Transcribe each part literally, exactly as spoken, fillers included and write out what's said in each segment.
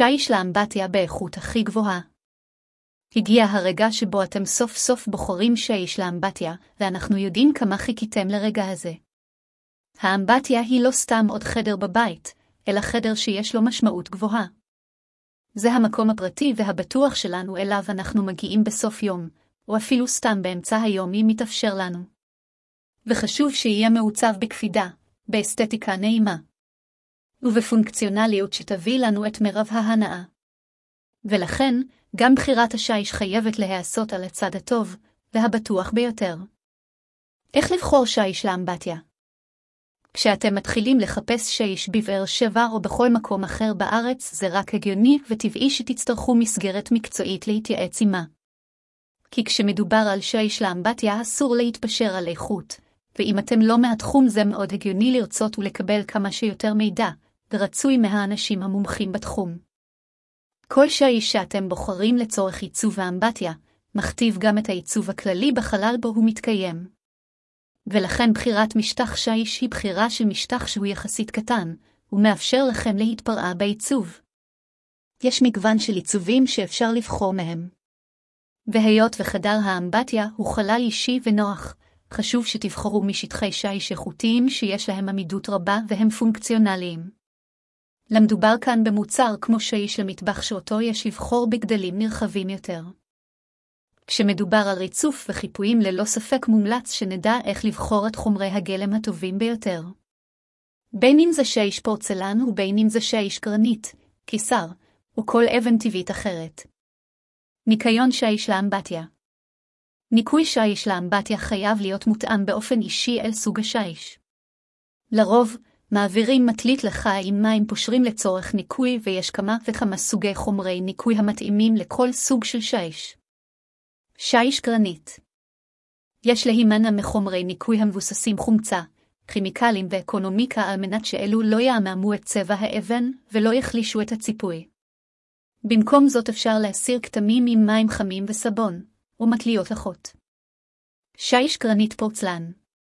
שיש לאמבטיה באיכות הכי גבוהה. הגיע הרגע שבו אתם סוף סוף בוחרים שיש לאמבטיה, ואנחנו יודעים כמה חיכיתם לרגע הזה. האמבטיה היא לא סתם עוד חדר בבית, אלא חדר שיש לו משמעות גבוהה. זה המקום הפרטי והבטוח שלנו אליו אנחנו מגיעים בסוף יום, או אפילו סתם באמצע היום אם מתאפשר לנו. וחשוב שיהיה מעוצב בקפידה, באסתטיקה נעימה, ובפונקציונליות שתביא לנו את מרב ההנאה. ולכן, גם בחירת השיש חייבת להיעשות על הצד הטוב והבטוח ביותר. איך לבחור שיש לאמבטיה? כשאתם מתחילים לחפש שיש בבאר שבע או בכל מקום אחר בארץ, זה רק הגיוני וטבעי שתצטרכו מסגרת מקצועית להתייעץ עימה. כי כשמדובר על שיש לאמבטיה אסור להתפשר על איכות, ואם אתם לא מהתחום זה מאוד הגיוני לרצות ולקבל כמה שיותר מידע, ורצוי מהאנשים המומחים בתחום. כל שיש שאתם בוחרים לצורך עיצוב האמבטיה, מכתיב גם את העיצוב הכללי בחלל בו הוא מתקיים. ולכן בחירת משטח שיש היא בחירה של משטח שהוא יחסית קטן, ומאפשר לכם להתפרעה בעיצוב. יש מגוון של עיצובים שאפשר לבחור מהם. והיות וחדר האמבטיה הוא חלל אישי ונוח, חשוב שתבחרו משטחי שיש איכותיים שיש להם עמידות רבה והם פונקציונליים. למדובר כאן במוצר כמו שיש למטבח שאותו יש לבחור בגדלים נרחבים יותר. כשמדובר על ריצוף וחיפויים ללא ספק מומלץ שנדע איך לבחור את חומרי הגלם הטובים ביותר. בין אם זה שיש פורצלן ובין אם זה שיש גרנית, קיסר, או כל אבן טבעית אחרת. ניקיון שיש לאמבטיה. ניקוי שיש לאמבטיה חייב להיות מותאם באופן אישי אל סוג השיש. לרוב, מעבירים מטלית לחי עם מים פושרים לצורך ניקוי ויש כמה וכמה סוגי חומרי ניקוי המתאימים לכל סוג של שיש. שיש גרנית. יש להימנע מחומרי ניקוי המבוססים חומצה, כימיקלים ואקונומיקה על מנת שאלו לא יעממו את צבע האבן ולא יחלישו את הציפוי. במקום זאת אפשר להסיר כתמים עם מים חמים וסבון, או מטליות לחות. שיש גרנית פורצלן.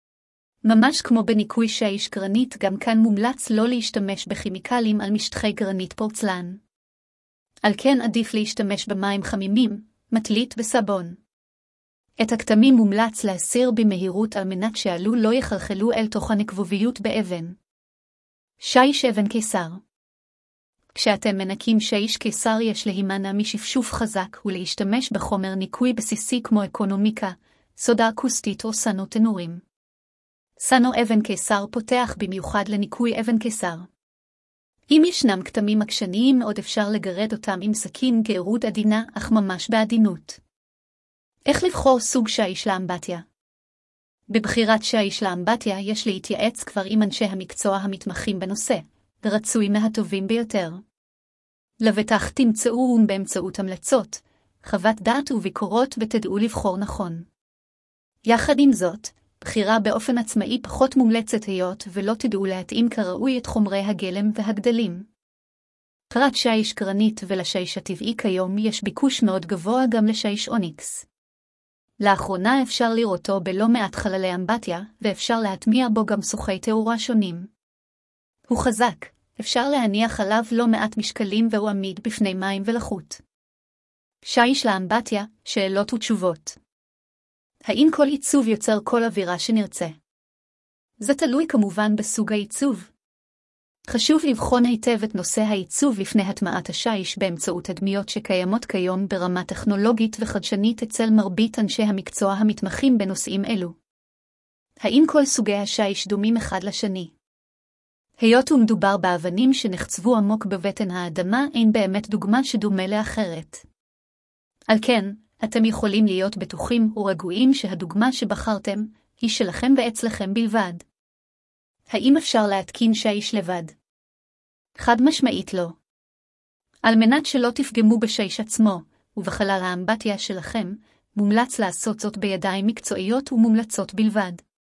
ממש כמו בניקוי שיש גרנית, גם כאן מומלץ לא להשתמש בכימיקלים על משטחי גרנית פורצלן. על כן עדיף להשתמש במים חמימים, מטלית וסבון. את הכתמים מומלץ להסיר במהירות על מנת שעלו לא יחלחלו אל תוך הנקבוביות באבן. שיש אבן קיסר. כשאתם מנקים שיש קיסר יש להימנע משפשוף חזק ולהשתמש בחומר ניקוי בסיסי כמו אקונומיקה, סודה אקוסטית או סנו תנורים. סנו אבן קיסר פותח במיוחד לניקוי אבן קיסר. אם ישנם כתמים עקשניים עוד אפשר לגרד אותם עם סכין גארות עדינה אך ממש בעדינות. איך לבחור סוג שיש לאמבטיה? בבחירת שיש לאמבטיה יש להתייעץ כבר עם אנשי המקצוע המתמחים בנושא, ורצוי מהטובים ביותר. לבטח תמצאו באמצעות המלצות, חוות דעת וביקורות ותדעו לבחור נכון. יחד עם זאת, בחירה באופן עצמאי פחות מומלצת היות ולא תדעו להתאים כראוי את חומרי הגלם והגדלים. פרט שיש גרנית ולשיש הטבעי כיום יש ביקוש מאוד גבוה גם לשיש אוניקס. לאחרונה אפשר לראותו בלא מעט חללי אמבטיה ואפשר להטמיע בו גם סוכי תאורה שונים. הוא חזק, אפשר להניח עליו לא מעט משקלים והוא עמיד בפני מים ולחות. שיש לאמבטיה, שאלות ותשובות. האם כל עיצוב יוצר כל אווירה שנרצה? זה תלוי כמובן בסוג העיצוב. חשוב לבחון היטב את נושא העיצוב לפני הטמעת השיש באמצעות הדמיות שקיימות כיום ברמה טכנולוגית וחדשנית אצל מרבית אנשי המקצוע המתמחים בנושאים אלו. האם כל סוגי השיש דומים אחד לשני? היות ומדובר באבנים שנחצבו עמוק בבטן האדמה, אין באמת דוגמה שדומה לאחרת. על כן, אתם יכולים להיות בטוחים ורגועים שהדוגמה שבחרתם היא שלכם ואצלכם בלבד. האם אפשר להתקין שיש לבד? חד משמעית לא. על מנת שלא תפגמו בשיש עצמו ובחלל האמבטיה שלכם, מומלץ לעשות זאת בידיים מקצועיות ומומלצות בלבד.